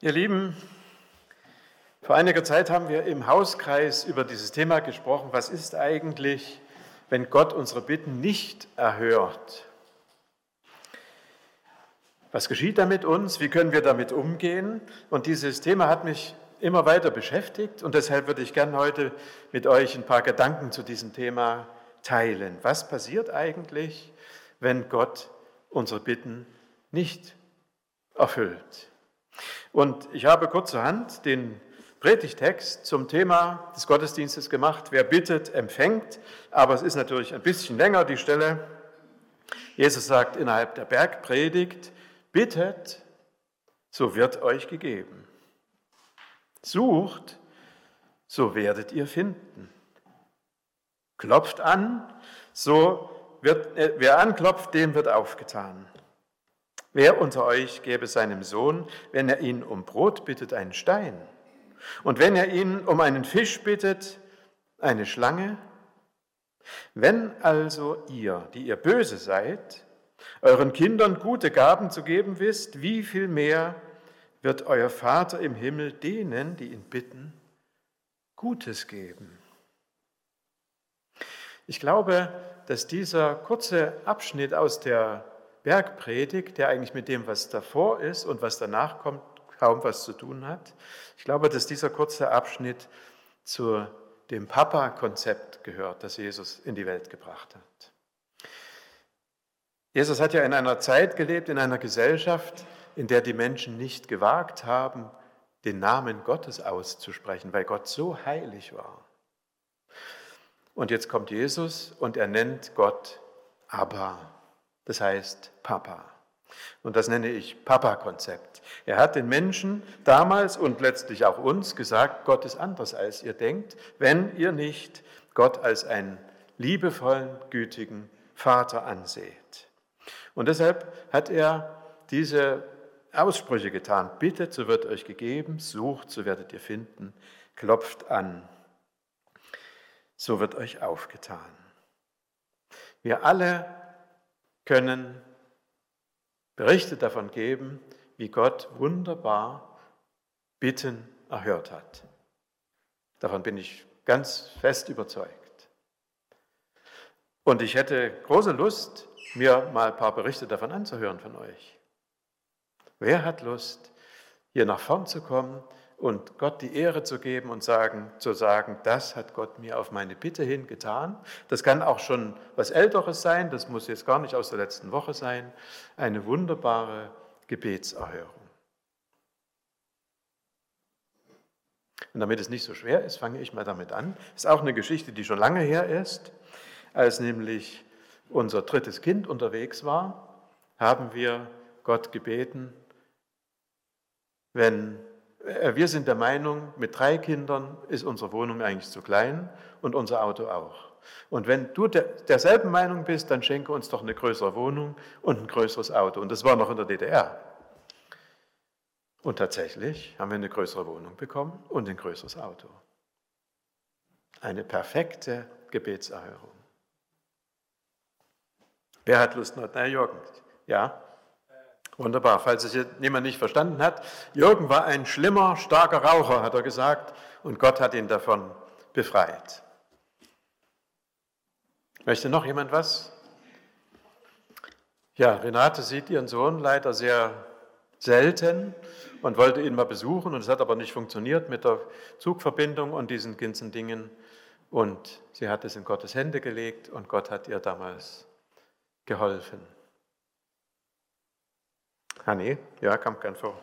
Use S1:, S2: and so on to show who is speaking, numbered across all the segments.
S1: Ihr Lieben, vor einiger Zeit haben wir im Hauskreis über dieses Thema gesprochen, was ist eigentlich, wenn Gott unsere Bitten nicht erhört? Was geschieht da mit uns? Wie können wir damit umgehen? Und dieses Thema hat mich immer weiter beschäftigt und deshalb würde ich gerne heute mit euch ein paar Gedanken zu diesem Thema teilen. Was passiert eigentlich, wenn Gott unsere Bitten nicht erfüllt? Und ich habe kurzerhand den Predigtext zum Thema des Gottesdienstes gemacht. Wer bittet, empfängt. Aber es ist natürlich ein bisschen länger, die Stelle. Jesus sagt innerhalb der Bergpredigt, bittet, so wird euch gegeben. Sucht, so werdet ihr finden. Klopft an, wer anklopft, dem wird aufgetan. Wer unter euch gäbe seinem Sohn, wenn er ihn um Brot bittet, einen Stein? Und wenn er ihn um einen Fisch bittet, eine Schlange? Wenn also ihr, die ihr böse seid, euren Kindern gute Gaben zu geben wisst, wie viel mehr wird euer Vater im Himmel denen, die ihn bitten, Gutes geben? Ich glaube, dass dieser kurze Abschnitt aus der Bergpredigt, der eigentlich mit dem, was davor ist und was danach kommt, kaum was zu tun hat. Ich glaube, dass dieser kurze Abschnitt zu dem Papa-Konzept gehört, das Jesus in die Welt gebracht hat. Jesus hat ja in einer Zeit gelebt, in einer Gesellschaft, in der die Menschen nicht gewagt haben, den Namen Gottes auszusprechen, weil Gott so heilig war. Und jetzt kommt Jesus und er nennt Gott Abba. Das heißt Papa. Und das nenne ich Papa-Konzept. Er hat den Menschen damals und letztlich auch uns gesagt, Gott ist anders, als ihr denkt, wenn ihr nicht Gott als einen liebevollen, gütigen Vater anseht. Und deshalb hat er diese Aussprüche getan. Bittet, so wird euch gegeben, sucht, so werdet ihr finden, klopft an, so wird euch aufgetan. Wir alle können Berichte davon geben, wie Gott wunderbar Bitten erhört hat. Davon bin ich ganz fest überzeugt. Und ich hätte große Lust, mir mal ein paar Berichte davon anzuhören von euch. Wer hat Lust, hier nach vorn zu kommen und Gott die Ehre zu geben und zu sagen, das hat Gott mir auf meine Bitte hin getan. Das kann auch schon was Älteres sein, das muss jetzt gar nicht aus der letzten Woche sein. Eine wunderbare Gebetserhörung. Und damit es nicht so schwer ist, fange ich mal damit an. Das ist auch eine Geschichte, die schon lange her ist. Als nämlich unser drittes Kind unterwegs war, haben wir Gott gebeten, wir sind der Meinung, mit 3 Kindern ist unsere Wohnung eigentlich zu klein und unser Auto auch. Und wenn du derselben Meinung bist, dann schenke uns doch eine größere Wohnung und ein größeres Auto. Und das war noch in der DDR. Und tatsächlich haben wir eine größere Wohnung bekommen und ein größeres Auto. Eine perfekte Gebetserhörung. Wer hat Lust noch? Na, Jürgen. Ja? Wunderbar, falls es jetzt jemand nicht verstanden hat. Jürgen war ein schlimmer, starker Raucher, hat er gesagt, und Gott hat ihn davon befreit. Möchte noch jemand was? Ja, Renate sieht ihren Sohn leider sehr selten und wollte ihn mal besuchen, und es hat aber nicht funktioniert mit der Zugverbindung und diesen ganzen Dingen. Und sie hat es in Gottes Hände gelegt und Gott hat ihr damals geholfen. Hanni, ja, kommt gern vor.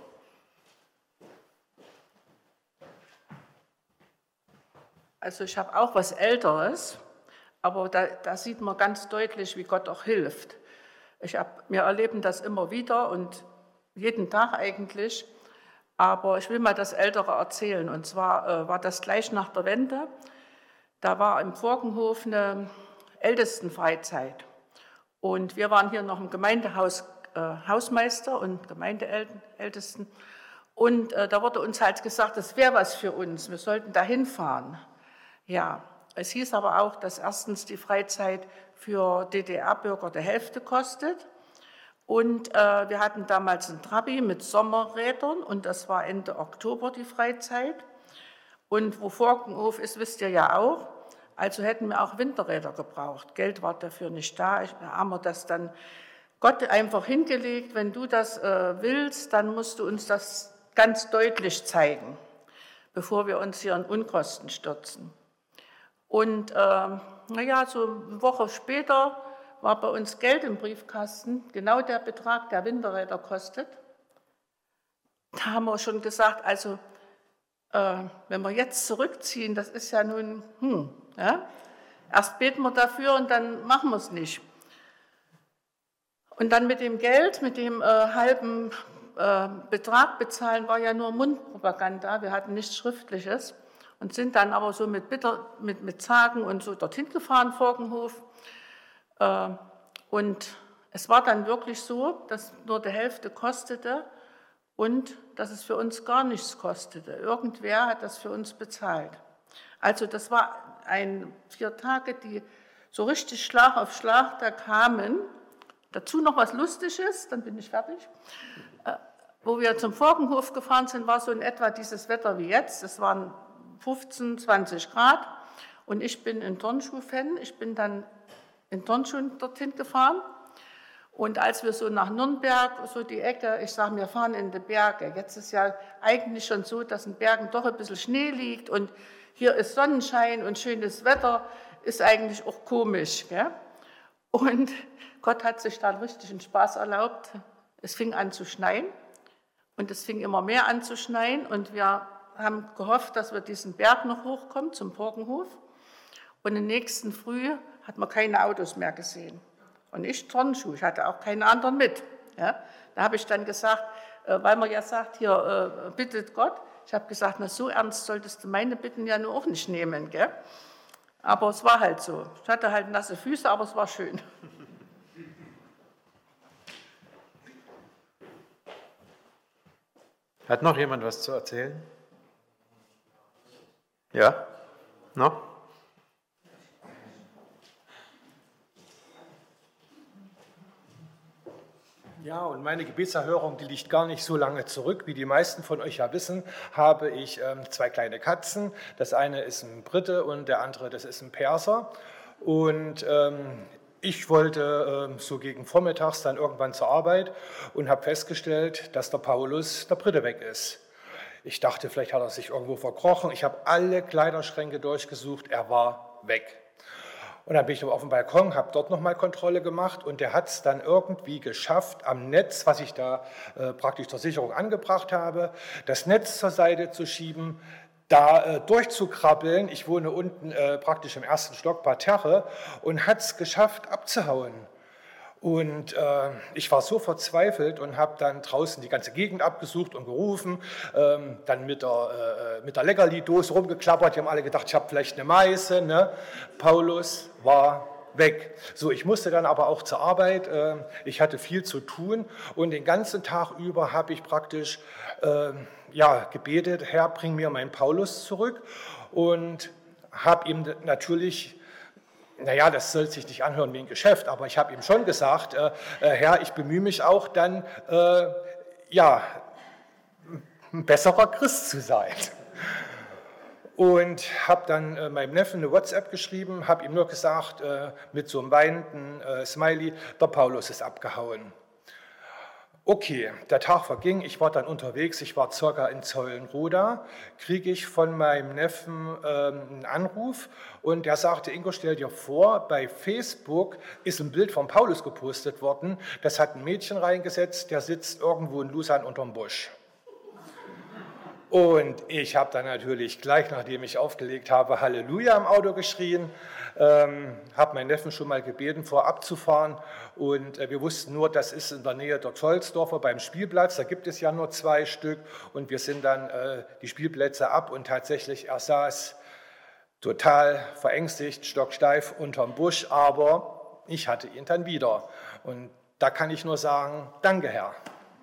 S2: Also ich habe auch was Älteres, aber da sieht man ganz deutlich, wie Gott auch hilft. Wir erleben das immer wieder und jeden Tag eigentlich, aber ich will mal das Ältere erzählen. Und zwar war das gleich nach der Wende. Da war im Forkenhof eine Ältestenfreizeit und wir waren hier noch im Gemeindehaus Hausmeister und Gemeindeältesten. Und da wurde uns halt gesagt, das wäre was für uns, wir sollten da hinfahren. Ja, es hieß aber auch, dass erstens die Freizeit für DDR-Bürger die Hälfte kostet Und wir hatten damals ein Trabi mit Sommerrädern und das war Ende Oktober die Freizeit. Und wo Forkenhof ist, wisst ihr ja auch. Also hätten wir auch Winterräder gebraucht. Geld war dafür nicht da. Da haben wir das dann Gott einfach hingelegt. Wenn du das willst, dann musst du uns das ganz deutlich zeigen, bevor wir uns hier in Unkosten stürzen. Und so eine Woche später war bei uns Geld im Briefkasten, genau der Betrag, der Winterräder kostet. Da haben wir schon gesagt, also wenn wir jetzt zurückziehen, das ist ja nun, ja? Erst beten wir dafür und dann machen wir es nicht. Und dann mit dem Geld, mit dem halben Betrag bezahlen, war ja nur Mundpropaganda, wir hatten nichts Schriftliches und sind dann aber so mit Zagen und so dorthin gefahren, Forkenhof. Und es war dann wirklich so, dass nur die Hälfte kostete und dass es für uns gar nichts kostete. Irgendwer hat das für uns bezahlt. Also das war 4 Tage, die so richtig Schlag auf Schlag da kamen. Dazu noch was Lustiges, dann bin ich fertig. Wo wir zum Forkenhof gefahren sind, war so in etwa dieses Wetter wie jetzt. Es waren 15, 20 Grad und ich bin ein Turnschuh-Fan. Ich bin dann in Turnschuhen dorthin gefahren. Und als wir so nach Nürnberg, so die Ecke, ich sage, wir fahren in die Berge. Jetzt ist ja eigentlich schon so, dass in Bergen doch ein bisschen Schnee liegt und hier ist Sonnenschein und schönes Wetter, ist eigentlich auch komisch. Gell? Und Gott hat sich dann richtig einen Spaß erlaubt. Es fing an zu schneien und es fing immer mehr an zu schneien und wir haben gehofft, dass wir diesen Berg noch hochkommen zum Forkenhof. Und im nächsten Früh hat man keine Autos mehr gesehen. Und ich Turnschuh, ich hatte auch keine anderen mit. Ja? Da habe ich dann gesagt, weil man ja sagt, hier bittet Gott, ich habe gesagt, na so ernst solltest du meine Bitten ja nur auch nicht nehmen. Gell? Aber es war halt so. Ich hatte halt nasse Füße, aber es war schön.
S1: Hat noch jemand was zu erzählen? Ja? Noch?
S3: Ja, und meine Gebetserhörung, die liegt gar nicht so lange zurück. Wie die meisten von euch ja wissen, habe ich 2 kleine Katzen. Das eine ist ein Brite und der andere, das ist ein Perser. Und ich wollte so gegen vormittags dann irgendwann zur Arbeit und habe festgestellt, dass der Paulus, der Brite, weg ist. Ich dachte, vielleicht hat er sich irgendwo verkrochen. Ich habe alle Kleiderschränke durchgesucht, er war weg. Und dann bin ich auf dem Balkon, habe dort nochmal Kontrolle gemacht und der hat es dann irgendwie geschafft, am Netz, was ich da praktisch zur Sicherung angebracht habe, das Netz zur Seite zu schieben, da durchzukrabbeln. Ich wohne unten praktisch im 1. Stock Parterre und hat es geschafft, abzuhauen. Und ich war so verzweifelt und habe dann draußen die ganze Gegend abgesucht und gerufen, dann mit der Leckerli-Dose rumgeklappert. Die haben alle gedacht, ich habe vielleicht eine Meiße. Ne? Paulus war weg. So, ich musste dann aber auch zur Arbeit. Ich hatte viel zu tun und den ganzen Tag über habe ich praktisch gebetet, Herr, bring mir meinen Paulus zurück, und habe ihm natürlich, naja, das soll sich nicht anhören wie ein Geschäft, aber ich habe ihm schon gesagt, Herr, ich bemühe mich auch dann, ein besserer Christ zu sein. Und habe dann meinem Neffen eine WhatsApp geschrieben, habe ihm nur gesagt, mit so einem weinenden Smiley, der Paulus ist abgehauen. Okay, der Tag verging, ich war dann unterwegs, ich war circa in Zeulenroda, kriege ich von meinem Neffen einen Anruf und der sagte, Ingo, stell dir vor, bei Facebook ist ein Bild von Paulus gepostet worden, das hat ein Mädchen reingesetzt, der sitzt irgendwo in Lusan unterm Busch. Und ich habe dann natürlich gleich, nachdem ich aufgelegt habe, Halleluja im Auto geschrien, habe meinen Neffen schon mal gebeten, vorab zu fahren. Und wir wussten nur, das ist in der Nähe der Zollsdorfer beim Spielplatz, da gibt es ja nur 2 Stück. Und wir sind dann die Spielplätze ab und tatsächlich, er saß total verängstigt, stocksteif unterm Busch, aber ich hatte ihn dann wieder. Und da kann ich nur sagen, danke Herr.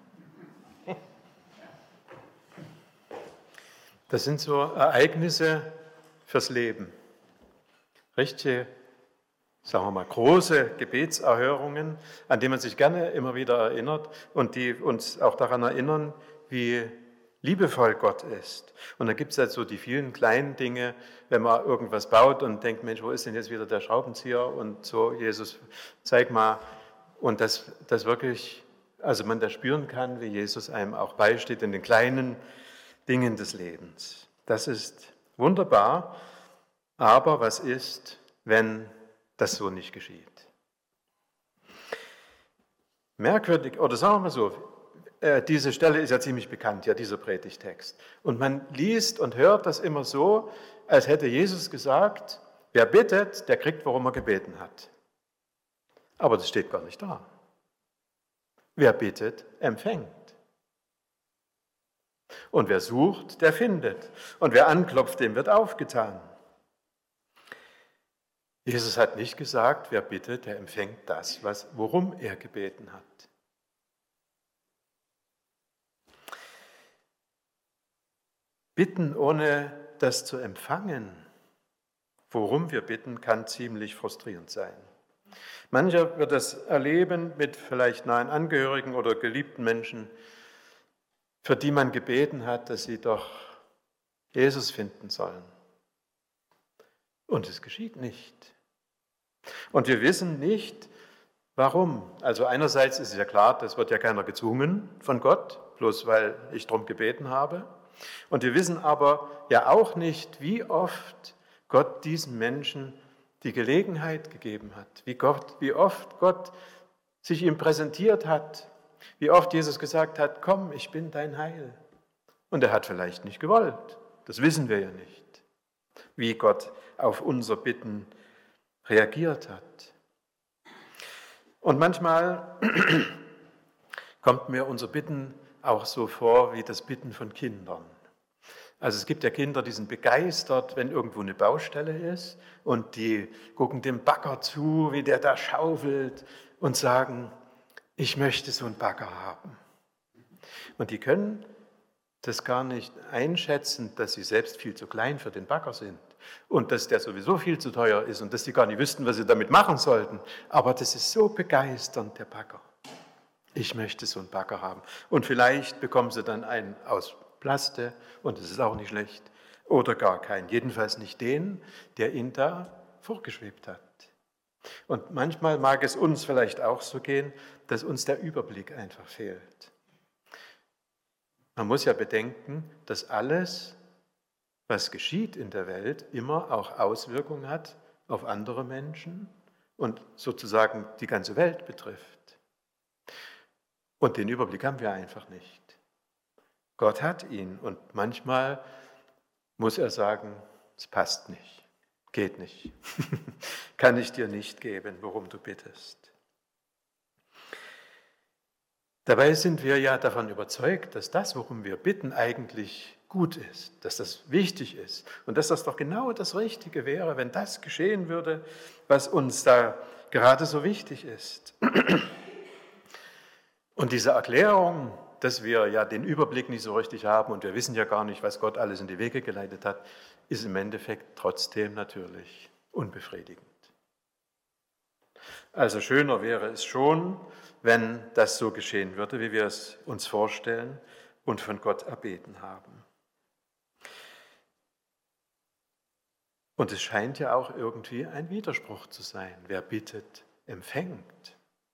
S1: Das sind so Ereignisse fürs Leben. Richtige sagen wir mal, große Gebetserhörungen, an die man sich gerne immer wieder erinnert und die uns auch daran erinnern, wie liebevoll Gott ist. Und da gibt es halt so die vielen kleinen Dinge, wenn man irgendwas baut und denkt, Mensch, wo ist denn jetzt wieder der Schraubenzieher? Und so, Jesus, zeig mal. Und das wirklich, also man da spüren kann, wie Jesus einem auch beisteht in den kleinen Dingen des Lebens. Das ist wunderbar, aber was ist, wenn das so nicht geschieht? Merkwürdig, oder sagen wir mal so, diese Stelle ist ja ziemlich bekannt, ja, dieser Predigtext. Und man liest und hört das immer so, als hätte Jesus gesagt, wer bittet, der kriegt, worum er gebeten hat. Aber das steht gar nicht da. Wer bittet, empfängt. Und wer sucht, der findet. Und wer anklopft, dem wird aufgetan. Jesus hat nicht gesagt, wer bittet, der empfängt das, worum er gebeten hat. Bitten, ohne das zu empfangen, worum wir bitten, kann ziemlich frustrierend sein. Mancher wird das erleben mit vielleicht nahen Angehörigen oder geliebten Menschen, für die man gebeten hat, dass sie doch Jesus finden sollen. Und es geschieht nicht. Und wir wissen nicht, warum. Also einerseits ist es ja klar, das wird ja keiner gezwungen von Gott, bloß weil ich darum gebeten habe. Und wir wissen aber ja auch nicht, wie oft Gott diesen Menschen die Gelegenheit gegeben hat, wie oft Gott sich ihm präsentiert hat, wie oft Jesus gesagt hat, komm, ich bin dein Heil. Und er hat vielleicht nicht gewollt, das wissen wir ja nicht, wie Gott auf unser Bitten reagiert hat. Und manchmal kommt mir unser Bitten auch so vor wie das Bitten von Kindern. Also es gibt ja Kinder, die sind begeistert, wenn irgendwo eine Baustelle ist und die gucken dem Bagger zu, wie der da schaufelt und sagen, ich möchte so einen Bagger haben. Und die können das gar nicht einschätzen, dass sie selbst viel zu klein für den Bagger sind und dass der sowieso viel zu teuer ist und dass die gar nicht wüssten, was sie damit machen sollten. Aber das ist so begeisternd, der Bagger. Ich möchte so einen Bagger haben. Und vielleicht bekommen sie dann einen aus Plaste, und das ist auch nicht schlecht, oder gar keinen. Jedenfalls nicht den, der ihnen da vorgeschwebt hat. Und manchmal mag es uns vielleicht auch so gehen, dass uns der Überblick einfach fehlt. Man muss ja bedenken, dass alles, was geschieht in der Welt, immer auch Auswirkungen hat auf andere Menschen und sozusagen die ganze Welt betrifft. Und den Überblick haben wir einfach nicht. Gott hat ihn und manchmal muss er sagen, es passt nicht, geht nicht, kann ich dir nicht geben, worum du bittest. Dabei sind wir ja davon überzeugt, dass das, worum wir bitten, eigentlich gut ist, dass das wichtig ist und dass das doch genau das Richtige wäre, wenn das geschehen würde, was uns da gerade so wichtig ist. Und diese Erklärung, dass wir ja den Überblick nicht so richtig haben und wir wissen ja gar nicht, was Gott alles in die Wege geleitet hat, ist im Endeffekt trotzdem natürlich unbefriedigend. Also schöner wäre es schon, wenn das so geschehen würde, wie wir es uns vorstellen und von Gott erbeten haben. Und es scheint ja auch irgendwie ein Widerspruch zu sein. Wer bittet, empfängt.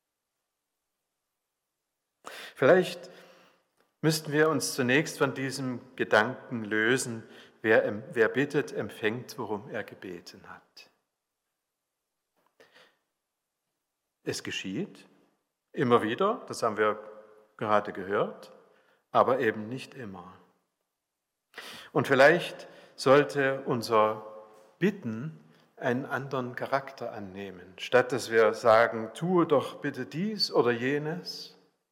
S1: Vielleicht müssten wir uns zunächst von diesem Gedanken lösen, wer bittet, empfängt, worum er gebeten hat. Es geschieht immer wieder, das haben wir gerade gehört, aber eben nicht immer. Und vielleicht sollte unser Bitten einen anderen Charakter annehmen. Statt dass wir sagen, tue doch bitte dies oder jenes,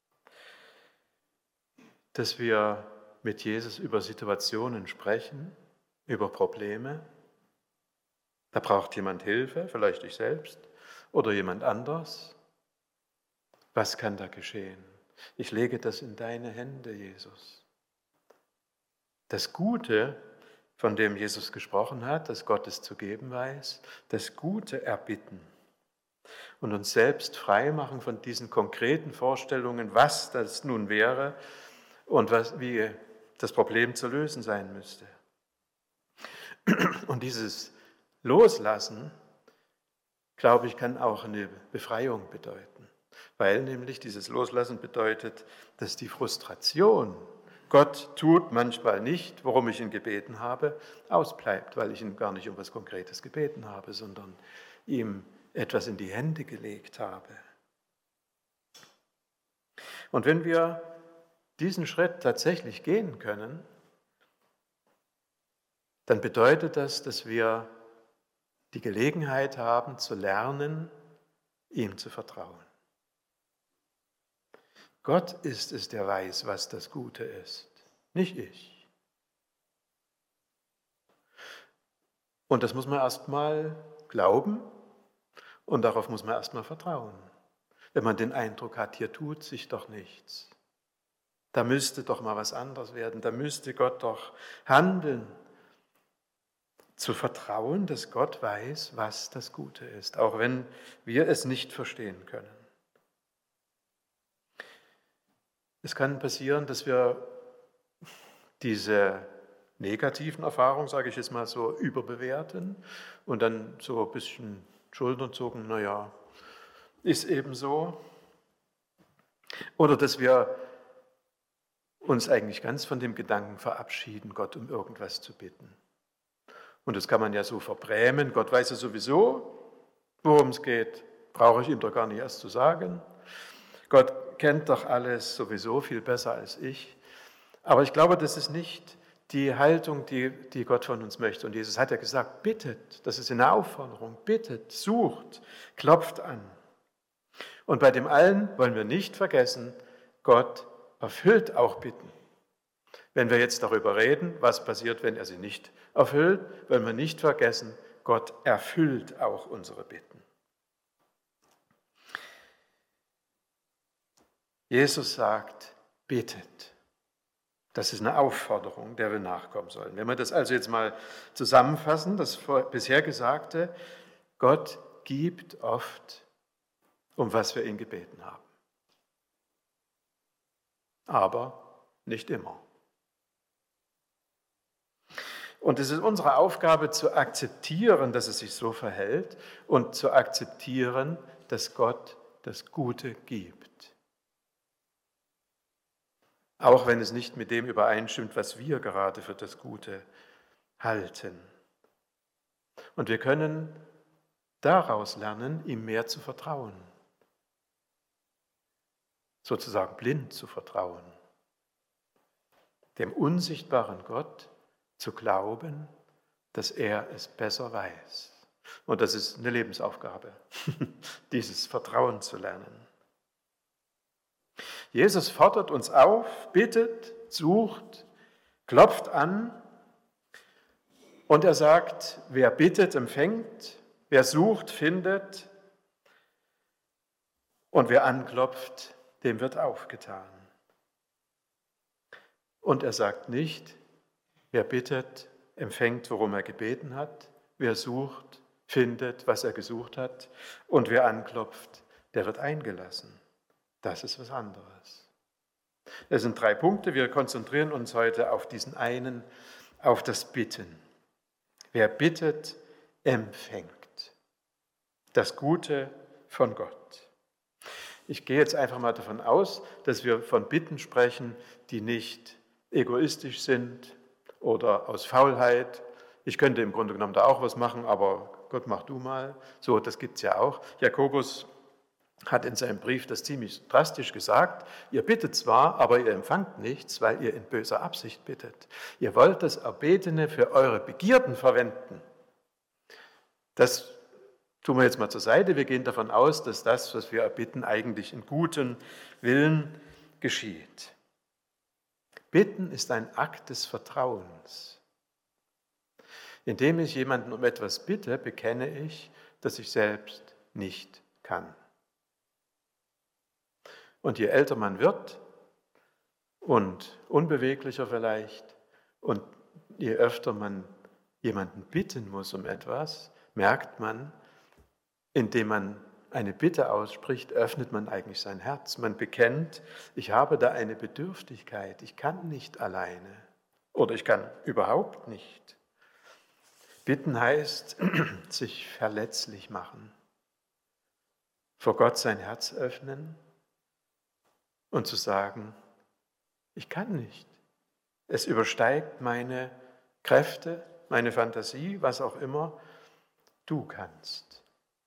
S1: dass wir mit Jesus über Situationen sprechen, über Probleme. Da braucht jemand Hilfe, vielleicht ich selbst oder jemand anders. Was kann da geschehen? Ich lege das in deine Hände, Jesus. Das Gute, von dem Jesus gesprochen hat, das Gott es zu geben weiß, das Gute erbitten, und uns selbst frei machen von diesen konkreten Vorstellungen, was das nun wäre und wie das Problem zu lösen sein müsste. Und dieses Loslassen, glaube ich, kann auch eine Befreiung bedeuten, weil nämlich dieses Loslassen bedeutet, dass die Frustration, Gott tut manchmal nicht, worum ich ihn gebeten habe, ausbleibt, weil ich ihn gar nicht um etwas Konkretes gebeten habe, sondern ihm etwas in die Hände gelegt habe. Und wenn wir diesen Schritt tatsächlich gehen können, dann bedeutet das, dass wir die Gelegenheit haben zu lernen, ihm zu vertrauen. Gott ist es, der weiß, was das Gute ist, nicht ich. Und das muss man erstmal glauben und darauf muss man erstmal vertrauen. Wenn man den Eindruck hat, hier tut sich doch nichts. Da müsste doch mal was anderes werden, da müsste Gott doch handeln. Zu vertrauen, dass Gott weiß, was das Gute ist, auch wenn wir es nicht verstehen können. Es kann passieren, dass wir diese negativen Erfahrungen, sage ich jetzt mal so, überbewerten und dann so ein bisschen Schultern zucken, naja, ist eben so. Oder dass wir uns eigentlich ganz von dem Gedanken verabschieden, Gott um irgendwas zu bitten. Und das kann man ja so verbrämen, Gott weiß ja sowieso, worum es geht, brauche ich ihm doch gar nicht erst zu sagen. Gott kennt doch alles sowieso viel besser als ich. Aber ich glaube, das ist nicht die Haltung, die Gott von uns möchte. Und Jesus hat ja gesagt, bittet, das ist eine Aufforderung, bittet, sucht, klopft an. Und bei dem allen wollen wir nicht vergessen, Gott erfüllt auch Bitten. Wenn wir jetzt darüber reden, was passiert, wenn er sie nicht erfüllt, wollen wir nicht vergessen, Gott erfüllt auch unsere Bitten. Jesus sagt, bittet. Das ist eine Aufforderung, der wir nachkommen sollen. Wenn wir das also jetzt mal zusammenfassen, das bisher Gesagte, Gott gibt oft, um was wir ihn gebeten haben. Aber nicht immer. Und es ist unsere Aufgabe zu akzeptieren, dass es sich so verhält und zu akzeptieren, dass Gott das Gute gibt. Auch wenn es nicht mit dem übereinstimmt, was wir gerade für das Gute halten. Und wir können daraus lernen, ihm mehr zu vertrauen. Sozusagen blind zu vertrauen. Dem unsichtbaren Gott zu glauben, dass er es besser weiß. Und das ist eine Lebensaufgabe, dieses Vertrauen zu lernen. Jesus fordert uns auf, bittet, sucht, klopft an und er sagt, wer bittet, empfängt, wer sucht, findet und wer anklopft, dem wird aufgetan. Und er sagt nicht, wer bittet, empfängt, worum er gebeten hat. Wer sucht, findet, was er gesucht hat. Und wer anklopft, der wird eingelassen. Das ist was anderes. Das sind 3 Punkte. Wir konzentrieren uns heute auf diesen einen, auf das Bitten. Wer bittet, empfängt. Das Gute von Gott. Ich gehe jetzt einfach mal davon aus, dass wir von Bitten sprechen, die nicht egoistisch sind, oder aus Faulheit. Ich könnte im Grunde genommen da auch was machen, aber Gott, mach du mal. So, das gibt es ja auch. Jakobus hat in seinem Brief das ziemlich drastisch gesagt. Ihr bittet zwar, aber ihr empfangt nichts, weil ihr in böser Absicht bittet. Ihr wollt das Erbetene für eure Begierden verwenden. Das tun wir jetzt mal zur Seite. Wir gehen davon aus, dass das, was wir erbitten, eigentlich in gutem Willen geschieht. Bitten ist ein Akt des Vertrauens. Indem ich jemanden um etwas bitte, bekenne ich, dass ich selbst nicht kann. Und je älter man wird und unbeweglicher vielleicht und je öfter man jemanden bitten muss um etwas, merkt man, indem man eine Bitte ausspricht, öffnet man eigentlich sein Herz. Man bekennt, ich habe da eine Bedürftigkeit, ich kann nicht alleine oder ich kann überhaupt nicht. Bitten heißt, sich verletzlich machen, vor Gott sein Herz öffnen und zu sagen, ich kann nicht. Es übersteigt meine Kräfte, meine Fantasie, was auch immer. Du kannst.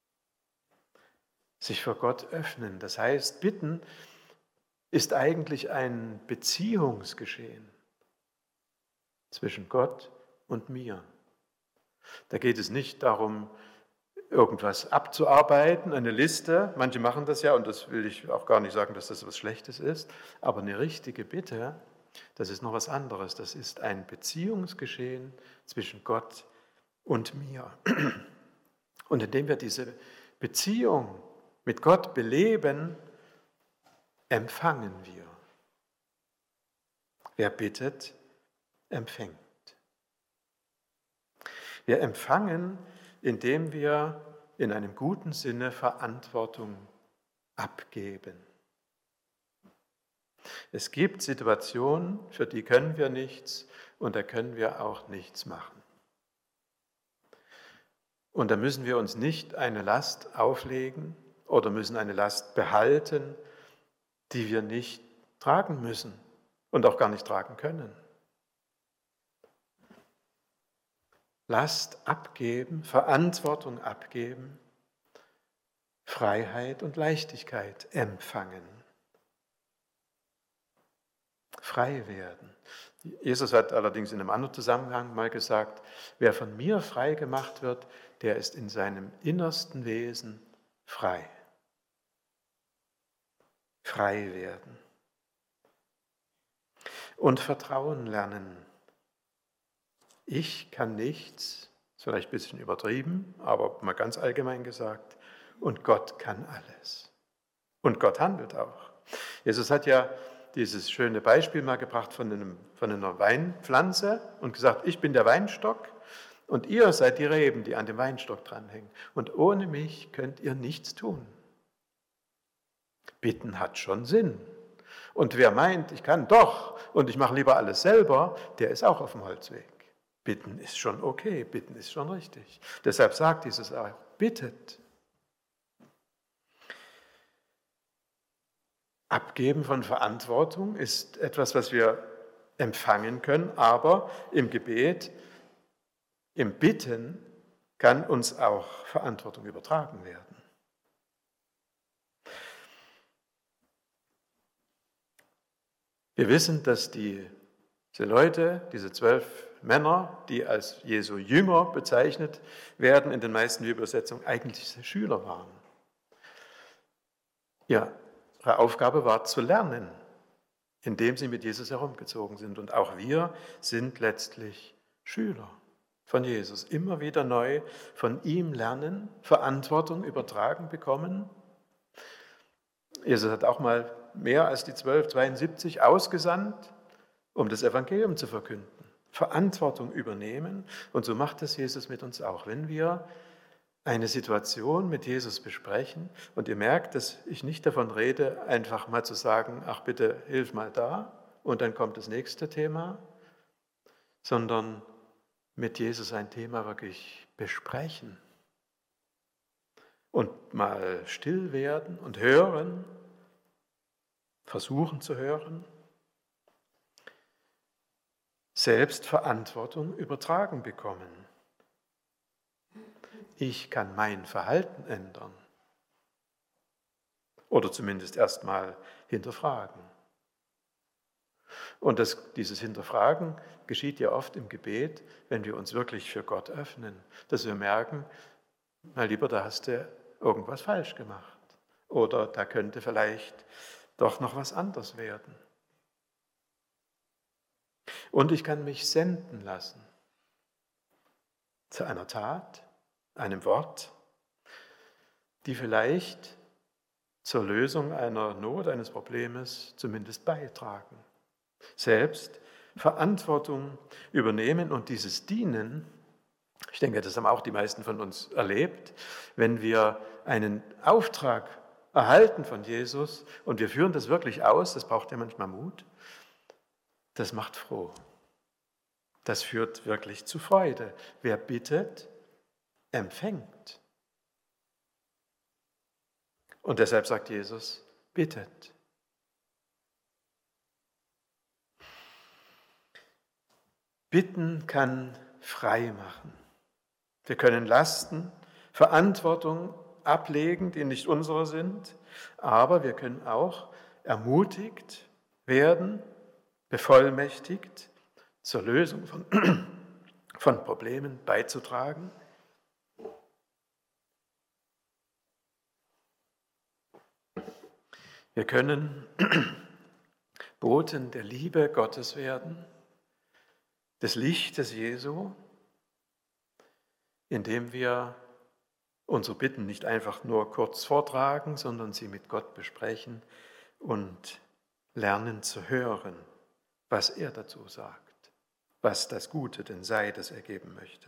S1: Sich vor Gott öffnen, das heißt, bitten ist eigentlich ein Beziehungsgeschehen zwischen Gott und mir. Da geht es nicht darum, irgendwas abzuarbeiten, eine Liste. Manche machen das ja und das will ich auch gar nicht sagen, dass das was Schlechtes ist. Aber eine richtige Bitte, das ist noch was anderes. Das ist ein Beziehungsgeschehen zwischen Gott und mir. Und indem wir diese Beziehung mit Gott beleben, empfangen wir. Wer bittet, empfängt. Wir empfangen, indem wir in einem guten Sinne Verantwortung abgeben. Es gibt Situationen, für die können wir nichts und da können wir auch nichts machen. Und da müssen wir uns nicht eine Last auflegen oder müssen eine Last behalten, die wir nicht tragen müssen und auch gar nicht tragen können. Last abgeben, Verantwortung abgeben, Freiheit und Leichtigkeit empfangen. Frei werden. Jesus hat allerdings in einem anderen Zusammenhang mal gesagt, wer von mir frei gemacht wird, der ist in seinem innersten Wesen frei. Frei werden. Und Vertrauen lernen. Ich kann nichts, ist vielleicht ein bisschen übertrieben, aber mal ganz allgemein gesagt, und Gott kann alles. Und Gott handelt auch. Jesus hat ja dieses schöne Beispiel mal gebracht von einer Weinpflanze und gesagt, ich bin der Weinstock und ihr seid die Reben, die an dem Weinstock dranhängen. Und ohne mich könnt ihr nichts tun. Bitten hat schon Sinn. Und wer meint, ich kann doch und ich mache lieber alles selber, der ist auch auf dem Holzweg. Bitten ist schon okay, bitten ist schon richtig. Deshalb sagt Jesus auch, bittet. Abgeben von Verantwortung ist etwas, was wir empfangen können, aber im Gebet, im Bitten kann uns auch Verantwortung übertragen werden. Wir wissen, dass diese Leute, diese 12 Männer, die als Jesu Jünger bezeichnet werden, in den meisten Übersetzungen eigentlich Schüler waren. Ihre Aufgabe war zu lernen, indem sie mit Jesus herumgezogen sind. Und auch wir sind letztlich Schüler von Jesus. Immer wieder neu von ihm lernen, Verantwortung übertragen bekommen. Jesus hat auch mal mehr als die 12, 72 ausgesandt, um das Evangelium zu verkünden. Verantwortung übernehmen. Und so macht es Jesus mit uns auch. Wenn wir eine Situation mit Jesus besprechen und ihr merkt, dass ich nicht davon rede, einfach mal zu sagen, ach bitte, hilf mal da und dann kommt das nächste Thema, sondern mit Jesus ein Thema wirklich besprechen und mal still werden und hören, versuchen zu hören, selbst Verantwortung übertragen bekommen. Ich kann mein Verhalten ändern oder zumindest erstmal hinterfragen. Und dieses Hinterfragen geschieht ja oft im Gebet, wenn wir uns wirklich für Gott öffnen, dass wir merken, mein Lieber, da hast du irgendwas falsch gemacht oder da könnte vielleicht doch noch was anderes werden. Und ich kann mich senden lassen zu einer Tat, einem Wort, die vielleicht zur Lösung einer Not, eines Problems zumindest beitragen. Selbst Verantwortung übernehmen und dieses Dienen, ich denke, das haben auch die meisten von uns erlebt, wenn wir einen Auftrag erhalten von Jesus und wir führen das wirklich aus, das braucht ja manchmal Mut, das macht froh. Das führt wirklich zu Freude. Wer bittet, empfängt. Und deshalb sagt Jesus, bittet. Bitten kann frei machen. Wir können Lasten, Verantwortung ablegen, die nicht unsere sind, aber wir können auch ermutigt werden, bevollmächtigt, zur Lösung von Problemen beizutragen. Wir können Boten der Liebe Gottes werden, des Lichtes Jesu, indem wir unsere Bitten nicht einfach nur kurz vortragen, sondern sie mit Gott besprechen und lernen zu hören, was er dazu sagt, was das Gute denn sei, das er geben möchte.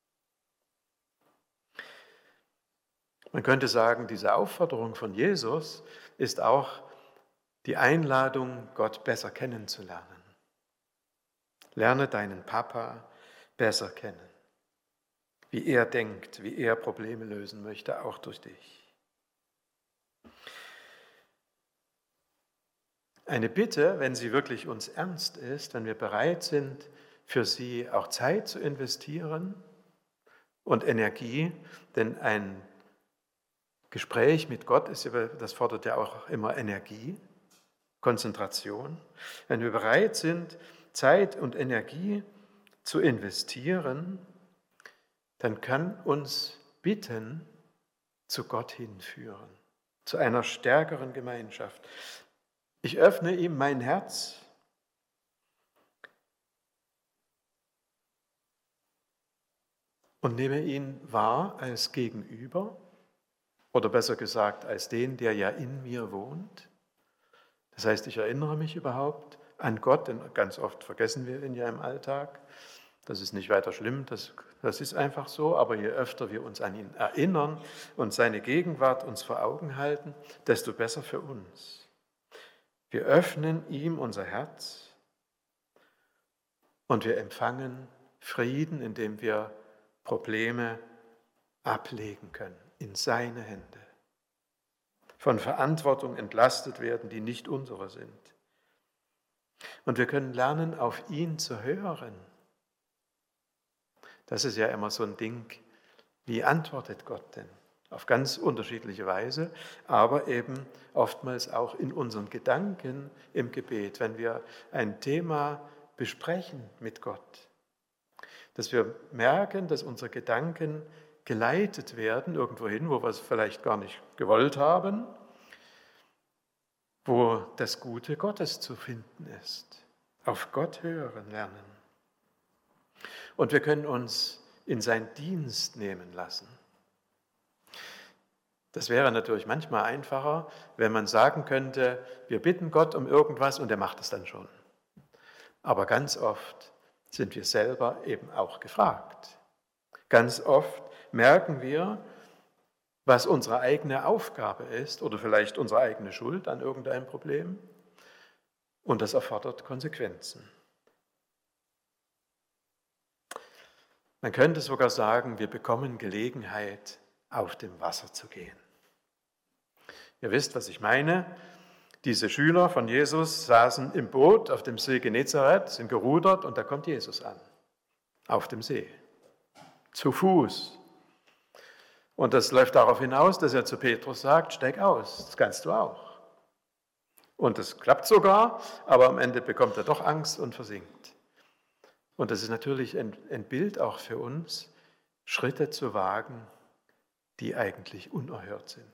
S1: Man könnte sagen, diese Aufforderung von Jesus ist auch die Einladung, Gott besser kennenzulernen. Lerne deinen Papa besser kennen, wie er denkt, wie er Probleme lösen möchte, auch durch dich. Eine Bitte, wenn sie wirklich uns ernst ist, wenn wir bereit sind, für sie auch Zeit zu investieren und Energie, denn ein Gespräch mit Gott das fordert ja auch immer Energie, Konzentration. Wenn wir bereit sind, Zeit und Energie zu investieren, dann kann uns Bitten zu Gott hinführen, zu einer stärkeren Gemeinschaft. Ich öffne ihm mein Herz und nehme ihn wahr als Gegenüber oder besser gesagt als den, der ja in mir wohnt. Das heißt, ich erinnere mich überhaupt an Gott, denn ganz oft vergessen wir ihn ja im Alltag. Das ist nicht weiter schlimm, das ist einfach so, aber je öfter wir uns an ihn erinnern und seine Gegenwart uns vor Augen halten, desto besser für uns. Wir öffnen ihm unser Herz und wir empfangen Frieden, indem wir Probleme ablegen können in seine Hände. Von Verantwortung entlastet werden, die nicht unsere sind. Und wir können lernen, auf ihn zu hören. Das ist ja immer so ein Ding, wie antwortet Gott denn? Auf ganz unterschiedliche Weise, aber eben oftmals auch in unseren Gedanken im Gebet, wenn wir ein Thema besprechen mit Gott. Dass wir merken, dass unsere Gedanken geleitet werden irgendwohin, wo wir es vielleicht gar nicht gewollt haben, wo das Gute Gottes zu finden ist. Auf Gott hören lernen. Und wir können uns in seinen Dienst nehmen lassen. Das wäre natürlich manchmal einfacher, wenn man sagen könnte, wir bitten Gott um irgendwas und er macht es dann schon. Aber ganz oft sind wir selber eben auch gefragt. Ganz oft merken wir, was unsere eigene Aufgabe ist oder vielleicht unsere eigene Schuld an irgendeinem Problem. Und das erfordert Konsequenzen. Man könnte sogar sagen, wir bekommen Gelegenheit, auf dem Wasser zu gehen. Ihr wisst, was ich meine. Diese Schüler von Jesus saßen im Boot auf dem See Genezareth, sind gerudert und da kommt Jesus an, auf dem See, zu Fuß. Und das läuft darauf hinaus, dass er zu Petrus sagt, steig aus, das kannst du auch. Und das klappt sogar, aber am Ende bekommt er doch Angst und versinkt. Und das ist natürlich ein Bild auch für uns, Schritte zu wagen, die eigentlich unerhört sind.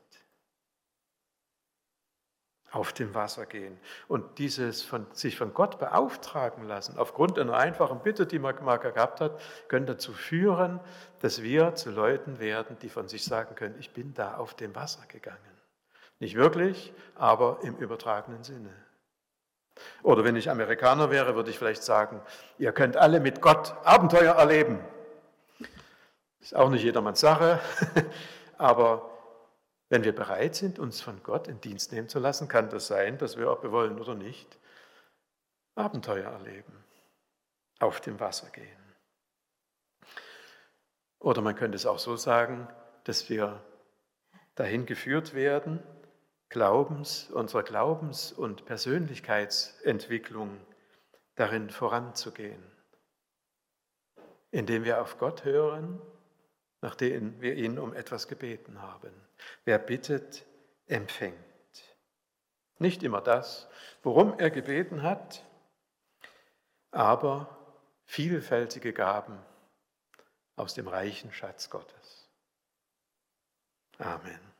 S1: Auf dem Wasser gehen und dieses sich von Gott beauftragen lassen, aufgrund einer einfachen Bitte, die man mal gehabt hat, können dazu führen, dass wir zu Leuten werden, die von sich sagen können, ich bin da auf dem Wasser gegangen. Nicht wirklich, aber im übertragenen Sinne. Oder wenn ich Amerikaner wäre, würde ich vielleicht sagen, ihr könnt alle mit Gott Abenteuer erleben. Ist auch nicht jedermanns Sache, aber Wenn wir bereit sind, uns von Gott in Dienst nehmen zu lassen, kann das sein, dass wir, ob wir wollen oder nicht, Abenteuer erleben, auf dem Wasser gehen. Oder man könnte es auch so sagen, dass wir dahin geführt werden, unserer Glaubens- und Persönlichkeitsentwicklung darin voranzugehen, indem wir auf Gott hören, nachdem wir ihn um etwas gebeten haben. Wer bittet, empfängt. Nicht immer das, worum er gebeten hat, aber vielfältige Gaben aus dem reichen Schatz Gottes. Amen.